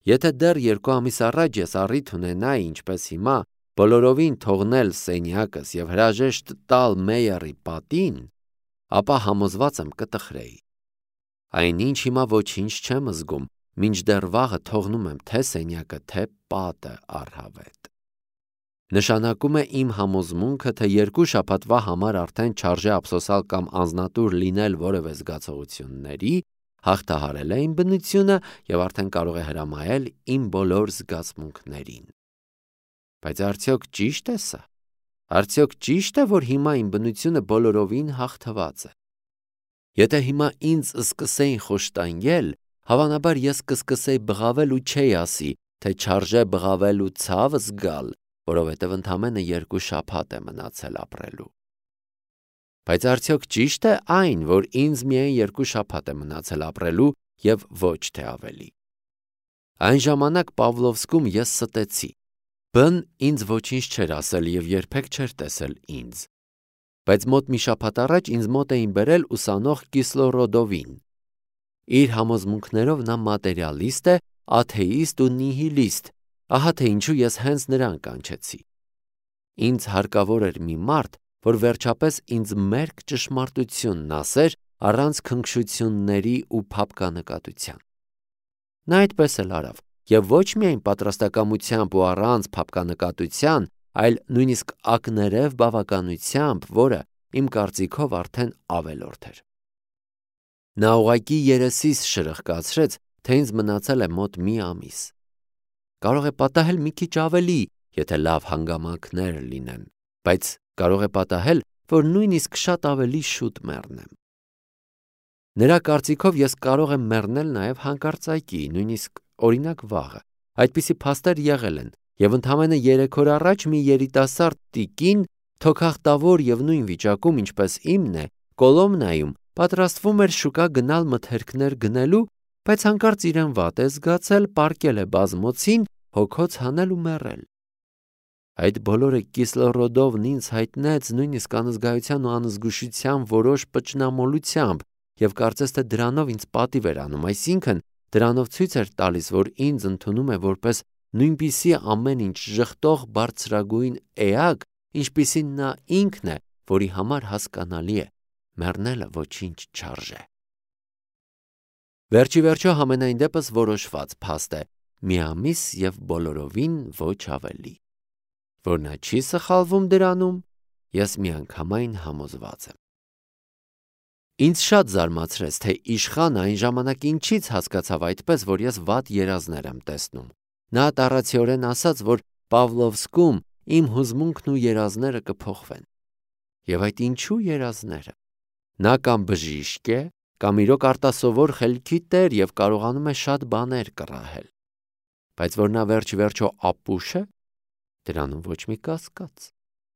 Եթե դեռ 2 ամիս առաջ ես առիթ ունենայի, ինչպես հիմա, բոլորովին թողնել սենյակս եւ հրաժեշտ տալ Մեյերի պատին, ապա համոզված եմ կտխրեի։ Այնինչ հիմա ոչինչ չեմ զգում, մինչդեռ վաղը թողնում եմ թե սենյակը, թե պատը առհավետ։ Նշանակում է իմ համոզմունքը, թե 2 շաբաթվա համար արդեն չարժե ափսոսալ կամ անձնատուր լինել որևէ զգացողությունների, հաղթահարել է իմ բնությունը եւ արդեն կարող է հրամայել իմ բոլոր զգացմունքներին։ Բայց արդյոք ճիշտ է սա։ Արդյոք ճիշտ է, որ հիմա իմ բնությունը բոլորովին հաղթված է։ Եթե հիմա ինձ սկսեին խոշտանգել, հավանաբար ես կսկսեի բղավել ու չէի ասի, թե չարժե բղավել ու ցավ զգալ, որովհետև ընդամենը 2 շաբաթ է մնացել ապրելու։ Բայց արդյոք ճիշտ է այն, որ ինձ միայն 2 շաբաթ է մնացել ապրելու եւ ոչ թե ավելի։ Այն ժամանակ Պավլովսկում ես ստեցի։ Բն ինձ ոչինչ չէր ասել եւ երբեք չէր տեսել ինձ։ Բայց մոտ մի շաբաթ առաջ ինձ մոտ էին բերել ուսանող Կիսլորոդովին։ Իր համոզմունքներով նա մատերիալիստ է, աթեիստ ու նիհիլիստ, ահա թե ինչու ես հենց նրան կանչեցի։ Ինձ հարկավոր էր մի մարդ, որ վերջապես ինձ մերկ ճշմարտությունն ասեր առանց քնքշությունների ու փափկանկատության։ Նա այդպես էլ արավ, եւ ոչ միայն պատրաստակամությամբ ու առանց փափկանկատության, այլ նույնիսկ ակներև բավականությամբ, որը իմ կարծիքով արդեն ավելորդ էր։ Նա ուղղակի երեսիս շրխկացրեց, թե ինձ մնացել է մոտ մի ամիս։ Կարող է պատահել մի քիչ ավելի, եթե լավ հանգամանքներ լինեն, բայց կարող է պատահել, որ նույնիսկ շատ ավելի շուտ մեռնեմ։ Նրա կարծիքով ես կարող եմ մեռնել նաև հանկարծակի, նույնիսկ օրինակ վաղը։ Այդպիսի փաստեր եղել են, եւ ընդամենը 3 օր առաջ մի երիտասարդ տիկին, թոքախտավոր եւ նույն վիճակում, ինչպես իմն է, Կոլոմնայում պատրաստվում էր շուկա գնալ մթերքներ գնելու, բայց հանկարծ իրեն վատ է զգացել, պառկել է բազմոցին, հոգոց հանել ու մեռել։ Այդ բոլորը Կիսլորոդովն ինձ հայտնեց նույնիսկ անզգայության ու անզգուշության որոշ պճնամոլությամբ, եւ կարծես թե դրանով ինձ պատիվ էր անում, այսինքն դրանով ցույց էր տալիս, որ ինձ ընդունում է որպես նույնպիսի ամեն ինչ ժխտող բարձրագույն էակ, ինչպիսին նա ինքն է, որի համար հասկանալի է, մեռնելը ոչինչ չարժե։ Վերջի վերջո համենայն դեպս որոշված փաստ է, մի ամիս եւ բոլորովին ոչ ավելի։ Որ նա չի սխալվում դրանում, ես միանգամայն համոզված եմ։ Ինձ շատ զարմացրեց, թե իշխանը այն ժամանակ ինչից հասկացավ այդպես, որ ես վատ երազներ եմ տեսնում։ Նա տառացիորեն ասաց, որ Պավլովսկում իմ հուզմունքն ու երազները կփոխվեն։ Եվ այդ ինչու երազները։ Նա կամ բժիշկ է, կամ իրոք արտասովոր խելքի տեր եւ կարողանում է շատ բաներ կռահել։ Բայց որ նա վերջ-վերջո ապուշ է, դրանում ոչ մի կասկած։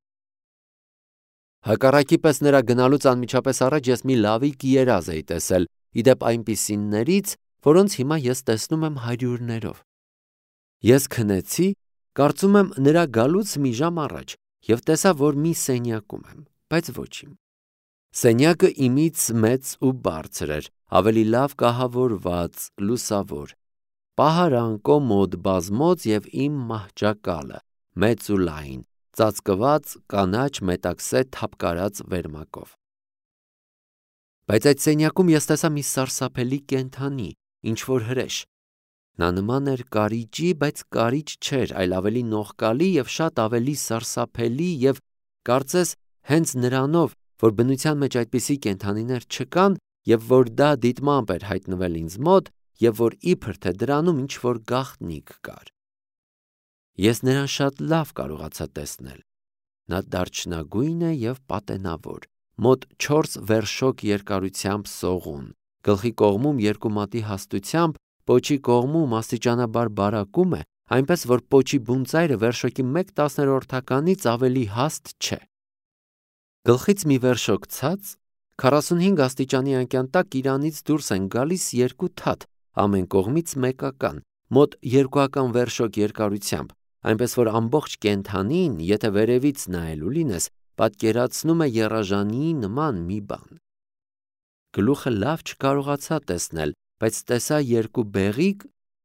Հակառակի պես նրա գնալուց անմիջապես առաջ ես մի լավիկ երազ էի տեսել, իդեպ այնպիսիներից, որոնց հիմա ես տեսնում եմ հարյուրներով։ Ես քնեցի, կարծում եմ նրա գալուց մի ժամ առաջ, եւ տեսա, որ մի սենյակում եմ, բայց ոչինչ։ Սենյակը իմից մեծ ու բարձր էր, ավելի լավ կահավորված, լուսավոր։ Պահարան, կոմոդ, բազմոց եւ իմ մահճակալը, մեծ ու լայն, ծածկված կանաչ մետաքսե թափկարած վերմակով։ Բայց այդ սենյակում ես տեսա մի սարսափելի կենդանի, ինչ-որ հրեշ։ Նա նման էր կարիճի, բայց կարիճ չէր, այլ ավելի նողկալի եւ շատ ավելի սարսափելի եւ կարծես հենց նրանով, որ բնության մեջ այդպիսի կենդանիներ չկան եւ որ դա դիտմամբ էր հայտնվել ինձ մոտ եւ որ իբր թե դրանում ինչ-որ գաղտնիք կար։ Ես նրան շատ լավ կարողացա տեսնել։ Նա դարչնագույն է եւ պատենավոր, մոտ 4 վերշոկ երկարությամբ սողուն, գլխի կողմում 2 մատի հաստությամբ, պոչի կողմում աստիճանաբար բարակում է, այնպես որ պոչի բունծայրը վերշոկի 1/10-ից ավելի հաստ չէ։ Գլխից մի վերշոկ ցած, 45 աստիճանի անկյան տակ իրանից դուրս են գալիս 2 թաթ, ամեն կողմից մեկական, մոտ 2 վերշոկ երկարությամբ, այնպես որ ամբողջ կենդանին, եթե վերևից նայելու լինես, պատկերացնում է եռաժանիի նման մի բան։ Գլուխը լավ չկարողացա տեսնել, բայց տեսա 2 բեղիկ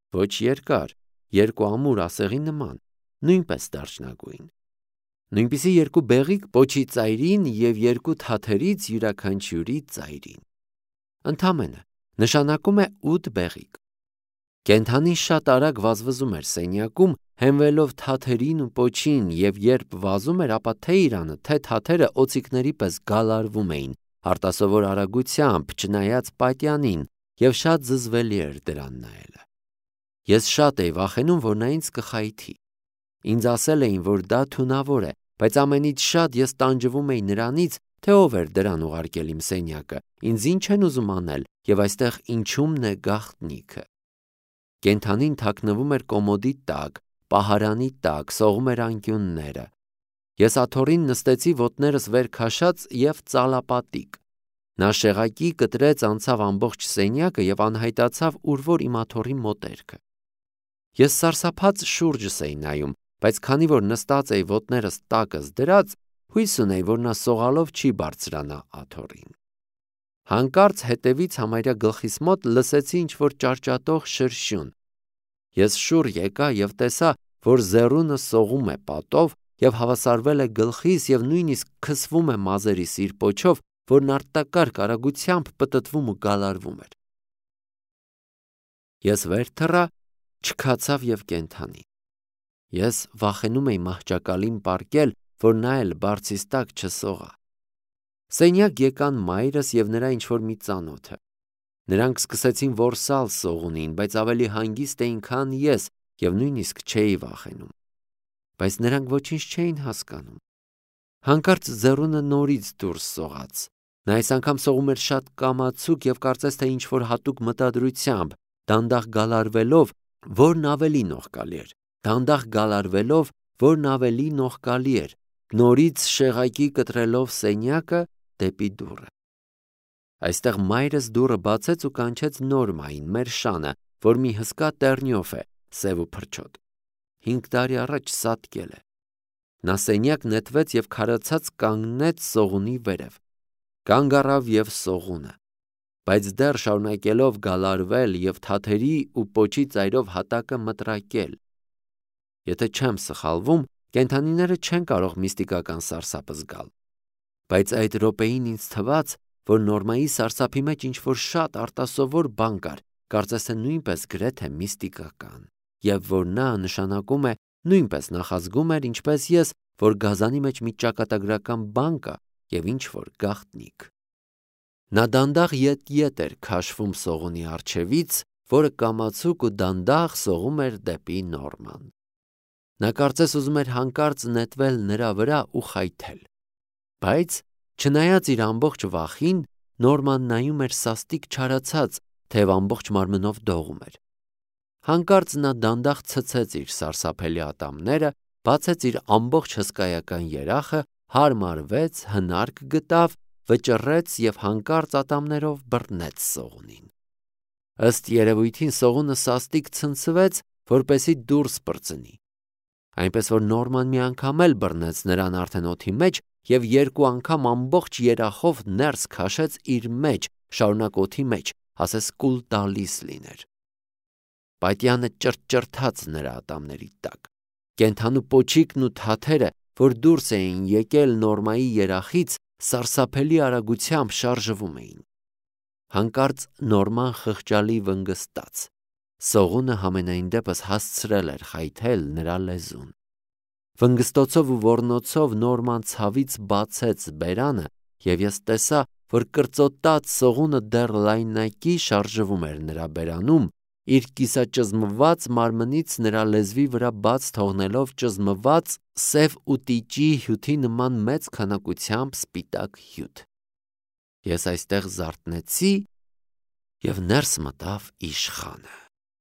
ոչ երկար, երկու ամուր ասեղի նման, նույնպես դարչնագույն։ Նույնպիսի երկու բեղիկ պոչի ծայրին և երկու թաթերից յուրաքանչյուրի ծայրին։ Ընդամենը նշանակում է 8 բեղիկ։ Կենդանին շատ արագ վազվզում էր սենյակում, հենվելով թաթերին ու պոչին, և երբ վազում էր, ապա թե իրանը, թե թաթերը օձիքների պես գալարվում էին արտասովոր արագությամբ, չնայած պատյանին, և շատ զզվելի էր դրան նայելը։ Ես շատ էի վախենում, որ նա ինձ կխայթի։ Ինձ ասել էին, որ դա թունավոր է, բայց ամենից շատ ես տանջվում էի նրանից, թե ով էր դրան ուղարկել իմ սենյակը, ինձ ինչ են ուզում անել և այստեղ ինչումն է գաղտնիքը։ Կենդանին թաքնվում էր կոմոդի տակ, պահարանի տակ, սողում էր անկյունները։ Ես աթոռին նստեցի ոտներս վեր քաշած և ծալապատիկ։ Նա շեղակի կտրեց, անցավ ամբողջ սենյակը և անհայտացավ ուր որ իմ աթոռի մոտերքը։ Ես սարսափած շուրջս էի նայում, բայց քանի որ նստած էի ոտներս տակս դրած, հույս ունեի, որ նա սողալով չի բարձրանա աթոռին։ Հանկարծ հետևից համարյա գլխիս մոտ լսեցի ինչ-որ ճարճատող շրշյուն։ Ես շուռ եկա և տեսա, որ ձեռունը սողում է պատով և հավասարվել է գլխիս և նույնիսկ քսվում է մազերիս իր պոչով, որն արտակարգ արագությամբ պտտվում ու գալարվում էր։ Ես վեր թռա, չքացավ և կենդանի։ Ես վախենում էի մահճակալին պառկել, որ նա էլ բարձիս տակ չսողա։ Սենյակ եկան մայրս և նրա ինչ-որ մի ծանոթը։ Նրանք սկսեցին որսալ սողունին, բայց ավելի հանգիստ էին, քան ես, և նույնիսկ չէի վախենում։ Բայց նրանք ոչինչ չէին հասկանում։ Հանկարծ ձեռունը նորից դուրս սողաց։ Նա այս անգամ սողում էր շատ կամացուկ և կարծես թե ինչ-որ հատուկ մտադրությամբ, դանդաղ գալարվելով, որն ավելի նողկալի էր, նորից շեղակի կտրելով սենյակը դեպի դուռը։ Այստեղ մայրս դուռը բացեց ու կանչեց Նորմային, մեր շանը, որ մի հսկա տեռնյոֆ է, սև ու փրչոտ։ 5 տարի առաջ սատկել է։ Նա սենյակ նետվեց և քարացած կանգնեց սողունի վերև։ Կանգ առավ և սողունը, բայց դեռ շարունակելով գալարվել և թաթերի ու պոչի ծայրով հատակը մտրակել։ Եթե չեմ սխալվում, կենդանիները չեն կարող միստիկական սարսափ զգալ։ Բայց այդ րոպեին ինձ թվաց, որ Նորմայի սարսափի մեջ ինչ-որ շատ արտասովոր բան կար, կարծես թե նույնպես գրեթե միստիկական, և որ նա նշանակում է նույնպես նախազգում էր, ինչպես ես, որ գազանի մեջ մի ճակատագրական բան կա և ինչ-որ գաղտնիք։ Նա դանդաղ ետ էր քաշվում սողունի առջևից, որը կամացուկ ու դանդաղ սողում էր դեպի Նորման։ Նա կարծես ուզում էր հանկարծ նետվել նրա վրա ու խայթել։ Բայց չնայած իր ամբողջ վախին, Նորման նայում էր սաստիկ չարացած, թեև ամբողջ մարմնով դողում էր։ Հանկարծ նա դանդաղ ցցեց իր սարսափելի ատամները, բացեց իր ամբողջ հսկայական երախը, հարմարվեց, հնարք գտավ, վճռեց և հանկարծ ատամներով բռնեց սողունին։ Ըստ երևույթին սողունը սաստիկ ցնցվեց, որպեսզի դուրս պրծնի։ Այնպես որ Նորման մի անգամ էլ բռնեց նրան արդեն օդի մեջ և 2 անգամ ամբողջ երախով ներս քաշեց իր մեջ, շարունակ օդի մեջ, ասես կուլ տալիս լիներ։ Պատյանը ճրճրթաց նրա ատամների տակ։ Կենդանու պոչիկն ու թաթերը, որ դուրս էին եկել Նորմայի երախից, սարսափելի արագությամբ շարժվում էին։ Հանկարծ Նորման խղճալի վնգստաց։ Սողունը համենայն դեպս հասցրել էր խայթել նրա լեզուն։ Վնգստոցով ու ոռնոցով Նորման ցավից բացեց բերանը, և ես տեսա, որ կրծոտած սողունը դեռ լայնակի շարժվում էր նրա բերանում, իր կիսաճզմված մարմնից նրա լեզվի վրա բաց թողնելով ճզմված սև ուտիճի հյութի նման մեծ քանակությամբ սպիտակ հյութ։ Ես այստեղ զարթնեցի և ներս մտավ իշխանը։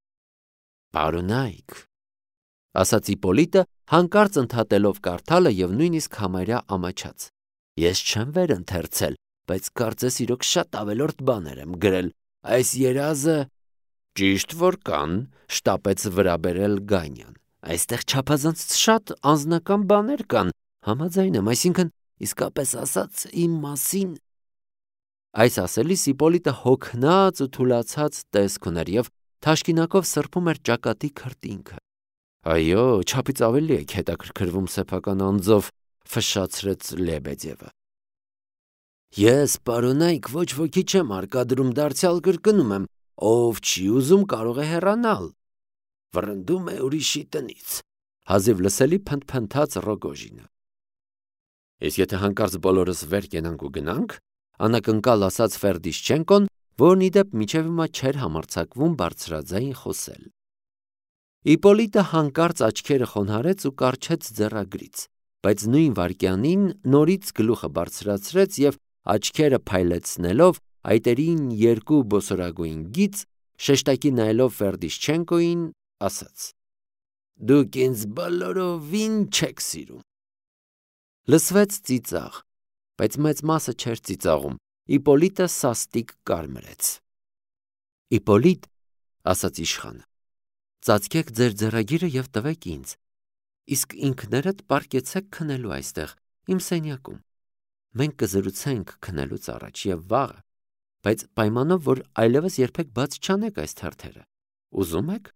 «Պարոնայք», ասաց Իպոլիտը, հանկարծ ընդհատելով կարդալը և նույնիսկ համարյա ամաչած, ես չեմ վերընթերցել, բայց կարծես իրոք շատ ավելորդ բաներ եմ գրել։ Այս երազը… Ճիշտ որ կան, շտապեց վրա բերել Գանյան։ Այստեղ չափազանց շատ անձնական բաներ կան, համաձայն եմ, այսինքն, իսկապես ասած, իմ մասին… Այս ասելիս Իպոլիտը հոգնած ու թուլացած տեսք ուներ և թաշկինակով սրբում էր ճակատի քրտինքը։ Այո, չափից ավելի եք հետաքրքրվում սեփական անձով, ֆշշացրեց Լեբեդևը։ Ես, պարոնայք, ոչ ոքի չեմ արկադրում, դարձյալ կրկնում եմ, ով չի ուզում կարող է հեռանալ։ Վռնդում է ուրիշի տնից, հազիվ լսելի փնթփնթաց Ռոգոժինը։ Իսկ եթե հանկարծ բոլորս վեր կենանք ու գնանք, անակնկալ ասաց Ֆերդիշչենկոն, որն ի դեպ մինչև հիմա չէր համարձակվում բարձրաձայն խոսել։ Իպոլիտը հանկարծ աչքերը խոնարհեց ու կառչեց ձեռագրից, բայց նույն վայրկյանին նորից գլուխը բարձրացրեց եւ աչքերը փայլեցնելով այտերին երկու բոսորագույն գիծ, շեշտակի նայելով Ֆերդիշչենկոին, ասաց. Դուք ինձ բոլորովին չեք սիրում։ Լսվեց ծիծաղ, բայց մեծ մասը չէր ծիծաղում։ Իպոլիտը սաստիկ կարմրեց։ Իպոլիտ, ասաց իշխանը, ծածկեք ձեր ձեռագիրը եւ տվեք ինձ, իսկ ինքներդ պարկեցեք քնելու այստեղ, իմ սենյակում։ Մենք կզրուցենք քնելուց առաջ եւ վաղը, բայց պայմանով, որ այլևս երբեք բաց չանեք այս թերթերը։ Ուզում եք։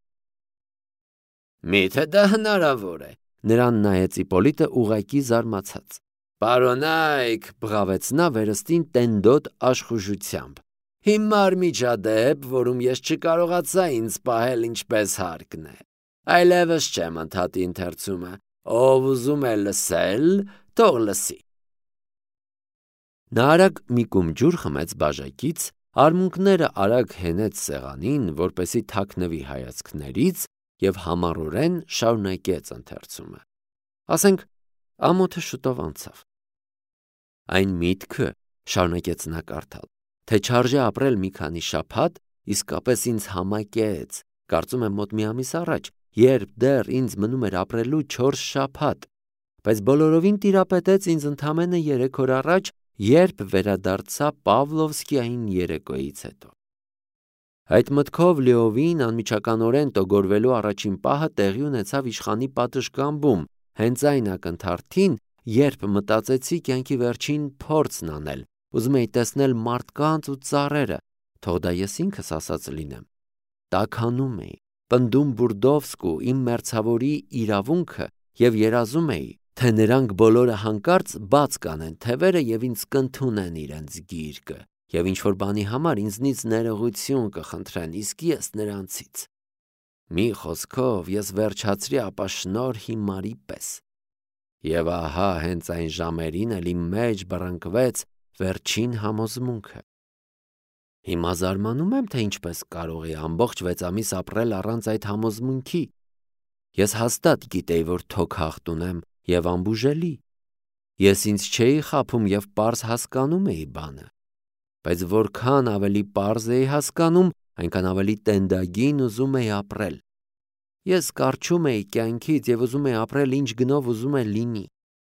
Միթե դա հնարավոր է, նրան նայեց Իպոլիտը ուղղակի զարմացած։ Պարոնայք, բղավեց նա վերստին տենդոտ աշխուժությամբ։ Հիմար միջադեպ, որում ես չկարողացա ինձ պահել ինչպես հարկն է։ Այլևս չեմ ընդհատի ընթերցումը, ով ուզում է լսել, թող լսի։ Նա արագ մի կում ջուր խմեց բաժակից, արմունկները արագ հենեց սեղանին, որպեսի թաքնվի հայացքներից եւ համառորեն շարունակեց ընթերցումը։ Ասենք, ամոթը շուտով անցավ։ Այն միտքը, շարունակեց նա կարդալ, թե չարժե ապրել մի քանի շաբաթ, իսկապես ինձ համակեց, կարծում եմ մոտ մի ամիս առաջ, երբ դեռ ինձ մնում էր ապրելու 4 շաբաթ, բայց բոլորովին տիրապետեց ինձ ընդամենը 3 օր առաջ, երբ վերադարձա Պավլովսկիային երեկոյից հետո։ Այդ մտքով լիովին անմիջականորեն տոգորվելու առաջին պահը տեղի ունեցավ իշխանի պատշգամբում, հենց այն ակնթարթին, երբ մտածեցի կյանքի վերջին փորձն անել, ուզում էի տեսնել մարդկանց ու ծառերը, թող դա ես ինքս ասած լինեմ։ Տաքանում էի, պնդում Բուրդովսկու իմ մերձավորի իրավունքը եւ երազում էի, թե նրանք բոլորը հանկարծ բաց կանեն թևերը եւ ինձ կընդունեն իրենց գիրկը եւ ինչ որ բանի համար ինձնից ներողություն կխնդրեն, իսկ ես նրանցից։ Մի խոսքով ես վերջացրի ապա շնոր հիմարի պես։ Եվ ահա հենց այն ժամերին էլ իմ մեջ բռնկվեց վերջին համոզմունքը։ Հիմա զարմանում եմ, թե ինչպես կարող էի ամբողջ 6 ամիս ապրել առանց այդ համոզմունքի։ Ես հաստատ գիտեի, որ թոք հաղթ ունեմ եւ անբուժելի։ Ես ինձ չէի խաբում եւ պարզ հասկանում էի բանը, բայց որքան ավելի պարզ էի հասկանում, այնքան ավելի տենդագին ուզում էի ապրել։ Ես կարճում էի կյանքից եւ ուզում էի ապրել ինչ գնով ուզում է լինի։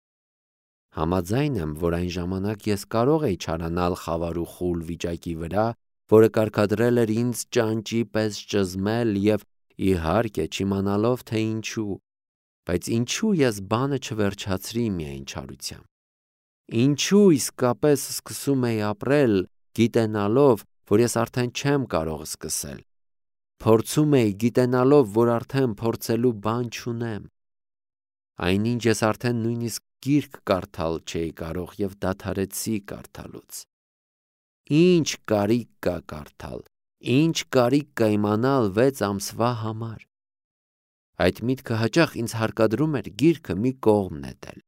Համաձայն եմ, որ այն ժամանակ ես կարող էի չարանալ խավար ու խուլ վիճակի վրա, որը կարգադրել էր ինձ ճանճի պես ճզմել եւ իհարկե չիմանալով թե ինչու, բայց ինչու ես բանը չվերջացրի միայն չարությամբ։ Ինչու իսկապես սկսում էի ապրել, գիտենալով, որ ես արդեն չեմ կարող սկսել։ Փորձում էի գիտենալով, որ արդեն փորձելու բան չունեմ։ Այնինչ ես արդեն նույնիսկ գիրք կարդալ չէի կարող եւ դադարեցի կարդալուց։ Ինչ կարիք կա կարդալ, ինչ կարիք կա իմանալ 6 ամսվա համար։ Այդ միտքը հաճախ ինձ հարկադրում էր գիրքը մի կողմ նետել։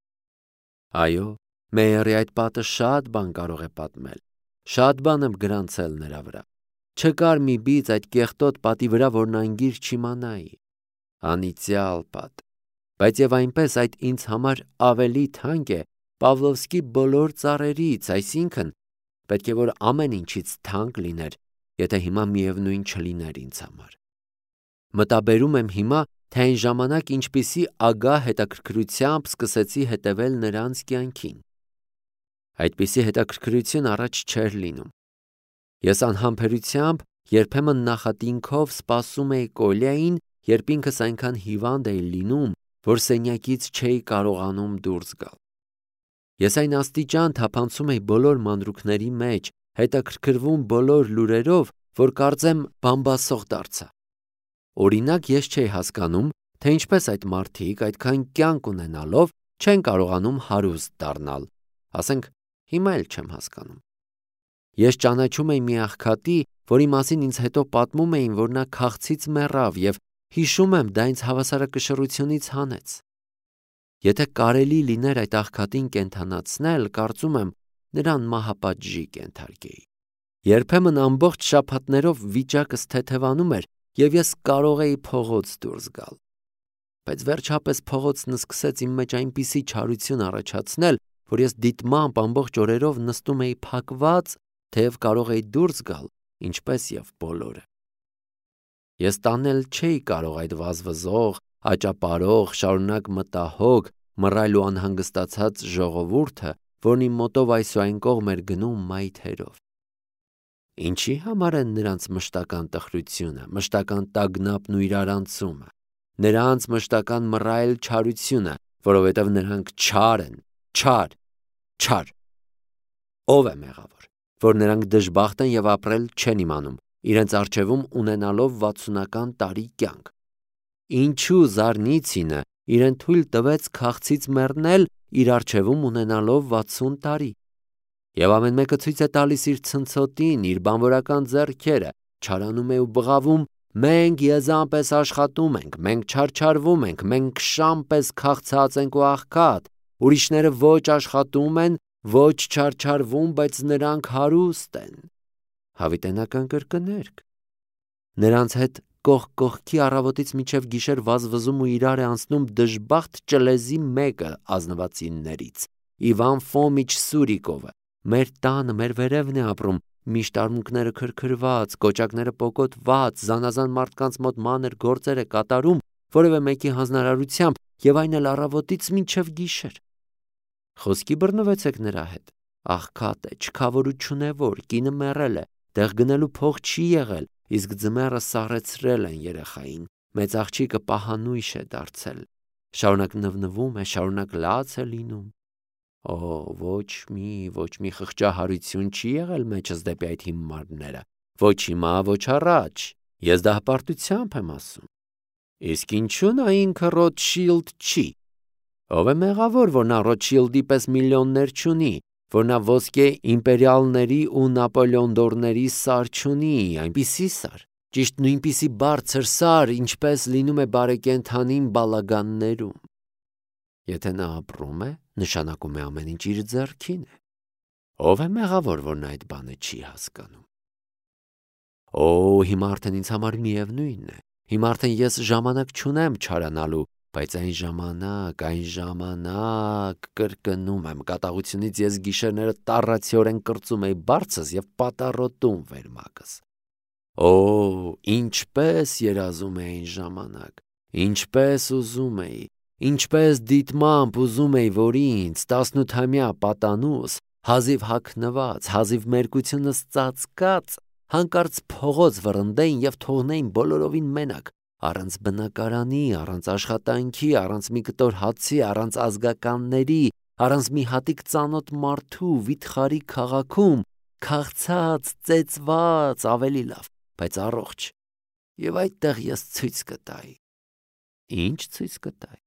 Այո, Մեյերի այդ պատը շատ բան կարող է պատմել, շատ բան եմ գրանցել նրա վրա։ Չկար մի բիծ այդ կեղտոտ պատի վրա, որն անգիր չիմանայի։ Անիծյալ պատ։ Բայց եւ այնպես այդ ինձ համար ավելի թանկ է Պավլովսկի բոլոր ծառերից, այսինքն պետք է որ ամեն ինչից թանկ լիներ, եթե հիմա միևնույն չլիներ ինձ համար։ Մտաբերում եմ հիմա, թե այն ժամանակ ինչպիսի ագահ հետաքրքրությամբ սկսեցի հետևել նրանց կյանքին։ Այդպիսի հետաքրքրություն առաջ չէր լինում։ Ես անհամբերությամբ, երբեմն նախատինքով սպասում էի Կոլյային, երբ ինքս այնքան հիվանդ էի լինում, որ սենյակից չէի կարողանում դուրս գալ։ Ես այն աստիճան թափանցում էի բոլոր մանրուքների մեջ, հետաքրքրվում բոլոր լուրերով, որ կարծեմ բամբասող դարձա։ Օրինակ ես չէի հասկանում, թե ինչպես այդ մարդիկ այդքան կյանք ունենալով չեն կարողանում հարուստ դառնալ, ասենք հիմա էլ չեմ հասկանում։ Ես ճանաչում էի մի աղքատի, որի մասին ինձ հետո պատմում էին, որ նա քաղցից մեռավ եւ հիշում եմ դա ինձ հավասարակշռությունից հանեց։ Եթե կարելի լիներ այդ աղքատին կենդանացնել, կարծում եմ նրան մահապատժի կենթարկեի։ Երբեմն ամբողջ շաբաթներով վիճակս թեթևանում էր եւ ես կարող էի փողոց դուրս գալ։ Բայց վերջապես փողոցն սկսեց իմ մեջ այնպիսի չարություն առաջացնել, որ ես դիտմամբ ամբողջ օրերով նստում էի փակված, թեև կարող էի դուրս գալ, ինչպես եւ բոլորը։ Ես տանել չէի կարող այդ վազվզող, աճապարող, շարունակ մտահոգ, մռայլ ու անհանգստացած ժողովուրդը, որն իմ մոտով այս ու այն կողմ էր գնում մայթերով։ Ինչի համար են նրանց մշտական տխրությունը, մշտական տագնապն ու իրարանցումը, նրանց մշտական մռայլ չարությունը, որովհետև նրանք չար են, չար։ Ով է մեղավոր, որ նրանք դժբախտ են եւ ապրել չեն իմանում, իրենց առջևում ունենալով 60-ական տարի կյանք։ Ինչու Զարնիցինը իրեն թույլ տվեց քաղցից մեռնել իր առջևում ունենալով 60 տարի։ Եվ ամեն մեկը ցույց է տալիս իր ցնցոտին, իր բանվորական ձեռքերը, չարանում է ու բղավում. մենք եզան պես աշխատում ենք, մենք չարչարվում ենք, մենք շամ պես քաղցած ենք ու աղքատ, ուրիշները ոչ աշխատում են, ոչ չարչարվում, բայց նրանք հարուստ են։ Հավիտենական կրկներգ։ Նրանց հետ կողք կողքի առավոտից մինչև գիշեր վազվզում ու իրար է անցնում դժբախտ ճլեզի մեկը ազնվացիներից, Իվան Ֆոմիչ Սուրիկովը, մեր տանը, մեր վերևն է ապրում, միշտ արմունկները քրքրված, կոճակները պոկոտված, զանազան մարդկանց մոտ մանր գործեր է կատարում, որևէ մեկի հանձնարարությամբ եւ այն էլ առավոտից մինչև գիշեր։ Խոսքի բռնվեցեք նրա հետ, աղքատ է, չքավոր ու չունևոր, կինը մեռել է, տեղ գնելու փող չի եղել, իսկ ձմեռը սառեցրել են երեխային, մեծ աղջիկը պահանույշ է դարձել, շարունակ նվնվում է, շարունակ լաց է լինում։ Ոչ մի խղճահարություն չի եղել մեջս դեպի այդ հիմարները, ոչ հիմա, ոչ առաջ, ես դա հպարտությամբ եմ ասում։ Իսկ ինչու նա ինքը Ռոթշիլդ չի։ Ով է մեղավոր, որ նա Ռոթշիլդի պես միլիոններ չունի, որ նա ոսկե իմպերիալների ու Նապոլեոնդորների սար չունի, այնպիսի սար, ճիշտ նույնպիսի բարձր սար, ինչպես լինում է բարեկենդանին բալագաններում։ Եթե նա ապրում է, նշանակում է ամեն ինչ իր ձեռքին է։ Ով է մեղավոր, որ նա այդ բանը չի հասկանում։ Հիմա արդեն ինձ համար միևնույն է։ Հիմա արդեն ես ժամանակ չունեմ չարանալու, բայց այն ժամանակ, կրկնում եմ, կատաղությունից ես գիշերները տառացիորեն կրծում էի բարձս եւ պատառոտում վերմակս։ Ինչպես երազում էի այն ժամանակ, ինչպես ուզում էի, ինչպես դիտմամբ ուզում էի, որ ինձ 18-ամյա պատանուս, հազիվ հագնված, հազիվ մերկությունս ծածկած, հանկարծ փողոց վռնդեին եւ թողնեին բոլորովին մենակ, առանց բնակարանի, առանց աշխատանքի, առանց մի կտոր հացի, առանց ազգականների, առանց մի հատիկ ծանոթ մարդու վիթխարի քաղաքում, քաղցած, ծեծված, ավելի լավ, բայց առողջ։ Եվ այդտեղ ես ցույց կտայի։ Ինչ ցույց կտայի։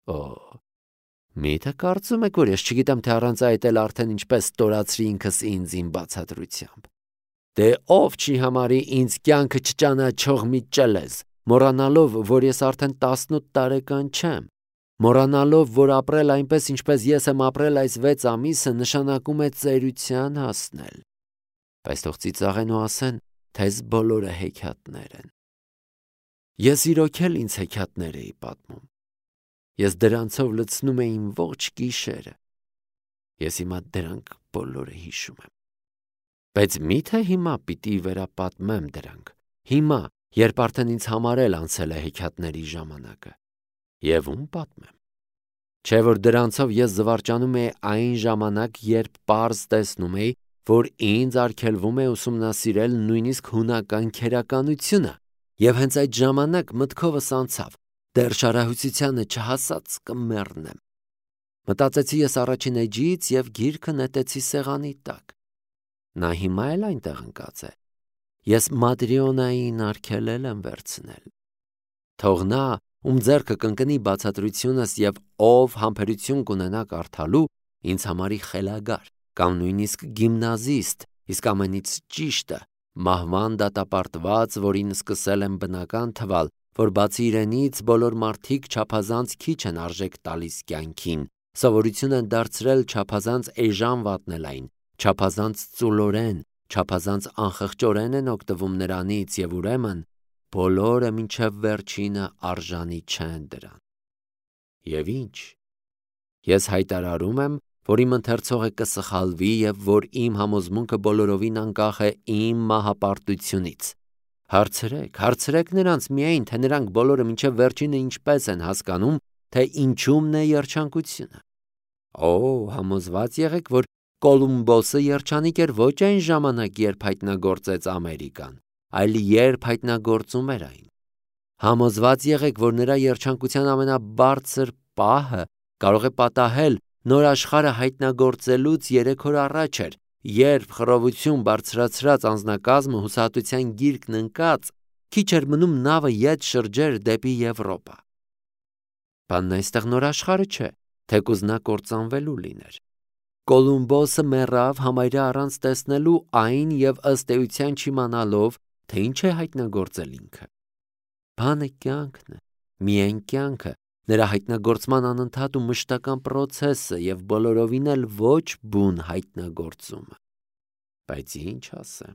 Միթե կարծում եք, որ ես չգիտեմ, թե առանց այդ էլ արդեն ինչպես ստորացրի ինքս ինձ իմ բացատրությամբ։ Դե ով չի համարի ինձ կյանքը չճանաչող մի ճլեզ, մոռանալով, որ ես արդեն 18 տարեկան չեմ, մոռանալով, որ ապրել այնպես, ինչպես ես եմ ապրել այս 6 ամիսը, նշանակում է ծերության հասնել։ Բայց թող ծիծաղեն ու ասեն, թե այս բոլորը հեքիաթներ են։ Ես իրոք էլ ինձ հեքիաթներ էի պատմում։ Ես դրանցով լցնում էի իմ ողջ գիշերը։ Ես հիմա դրանք բոլորը հիշում եմ։ Բայց միթե հիմա պիտի վերապատմեմ դրանք։ Հիմա, երբ արդեն ինձ համար էլ անցել է հեքիաթների ժամանակը։ Եվ ում պատմեմ։ Չէ որ դրանցով ես զվարճանում էի այն ժամանակ, երբ պարզ տեսնում էի, որ ինձ արգելվում է ուսումնասիրել նույնիսկ հունական քերականությունը, եւ հենց այդ ժամանակ մտքովս անցավ. դեռ շարահյուսությանը չհասած կմեռնեմ։ Մտածեցի ես առաջին էջից եւ գիրքը նետեցի սեղանի տակ։ Նա հիմա էլ այնտեղ ընկած է։ Ես Մադրիոնային արգելել եմ վերցնել։ Թող նա, ում ձեռքը կընկնի բացատրությունս եւ ով համբերություն կունենա կարդալու, ինձ համարի խելագար կամ նույնիսկ գիմնազիստ, իսկ ամենից ճիշտը, մահվան դատապարտված, որին սկսել եմ բնական թվալ, որ բացի իրենից բոլոր մարդիկ չափազանց քիչ են արժեք տալիս կյանքին, սովորություն են դարձրել չափազանց էժան վատնել այն, չափազանց ծուլորեն, չափազանց անխղճորեն են օգտվում նրանից եւ ուրեմն բոլորը մինչև վերջինը արժանի չեն դրան։ Եվ ինչ, ես հայտարարում եմ, որ իմ ընթերցողը կսխալվի եւ որ իմ համոզմունքը բոլորովին անկախ է իմ մահապարտությունից։ Հարցրեք նրանց միայն, թե նրանք բոլորը մինչև վերջինը ինչպես են հասկանում, թե ինչումն է երջանկությունը։ Համոզված եղեք, որ Կոլումբոսը երջանիկ էր ոչ այն ժամանակ, երբ հայտնագործեց Ամերիկան, այլ երբ հայտնագործում էր այն։ Համոզված եղեք, որ նրա երջանկության ամենաբարձր պահը կարող է պատահել նոր աշխարհը հայտնագործելուց 3 օր առաջ էր, երբ խռովություն բարձրացրած անձնակազմը հուսահատության գիրկն ընկած, քիչ էր մնում նավը ետ շրջեր դեպի Եվրոպա։ Բանն այստեղ նոր աշխարհը չէ, թեկուզ նա կործանվելու լիներ։ Կոլումբոսը մեռավ համարյա առանց տեսնելու այն եւ ըստ էության չիմանալով, թե ինչ է հայտնագործել ինքը։ Բանը կյանքն է, միայն կյանքը, նրա հայտնագործման անընդհատ ու մշտական պրոցեսը եւ բոլորովին էլ ոչ բուն հայտնագործումը։ Բայց ինչ ասեմ։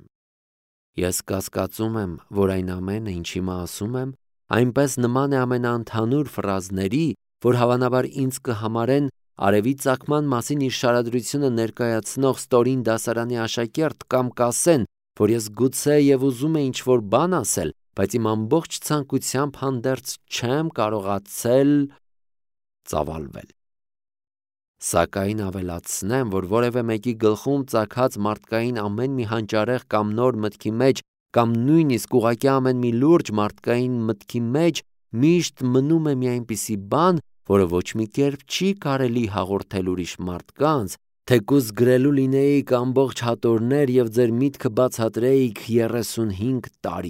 Ես կասկածում եմ, որ այն ամենը, ինչ հիմա ասում եմ, այնպես նման է ամենաընդհանուր ֆրազների, որ հավանաբար ինձ կհամարեն արևի ծագման մասին իր շարադրությունը ներկայացնող ստորին դասարանի աշակերտ կամ կասեն, որ ես գուցե եւ ուզում եմ ինչ-որ բան ասել, բայց իմ ամբողջ ցանկությամբ հանդերձ չեմ կարողացել ծավալվել։ Սակայն ավելացնեմ, որ որևէ մեկի գլխում ծագած մարդկային ամեն մի հանճարեղ կամ նոր մտքի մեջ կամ նույնիսկ ուղղակի ամեն մի լուրջ մարդկային մտքի մեջ միշտ մնում է մի այնպիսի բան, որը ոչ մի կերպ չի կարելի հաղորդել ուրիշ մարդկանց, թեկուզ գրելու լինեիք ամբողջ հատորներ եւ ձեր միտքը բացատրեիք 35 տարի։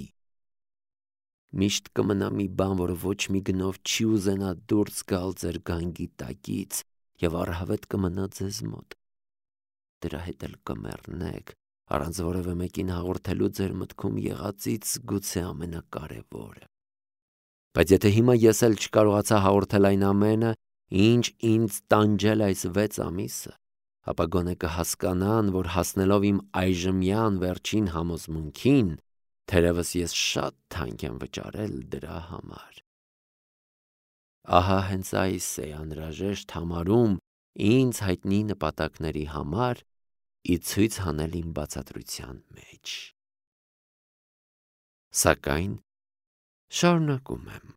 Միշտ կմնա մի բան, որը ոչ մի գնով չի ուզենա դուրս գալ ձեր գանգի տակից եւ առհավետ կմնա ձեզ մոտ։ Դրա հետ էլ կմեռնեք, առանց որևէ մեկին հաղորդելու ձեր մտքում եղածից գուցե ամենակարևորը։ Բայց եթե հիմա ես էլ չկարողացա հաղորդել այն ամենը, ինչ ինձ տանջել այս 6 ամիսը, ապա գոնե կհասկանան, որ հասնելով իմ այժմյան վերջին համոզմունքին, թերևս ես շատ թանկ եմ վճարել դրա համար։ Ահա հենց այս է անհրաժեշտ համարում ինձ հայտնի նպատակների համար ի ցույց հանել իմ բացատրության մեջ։ Սակայն շարունակում եմ։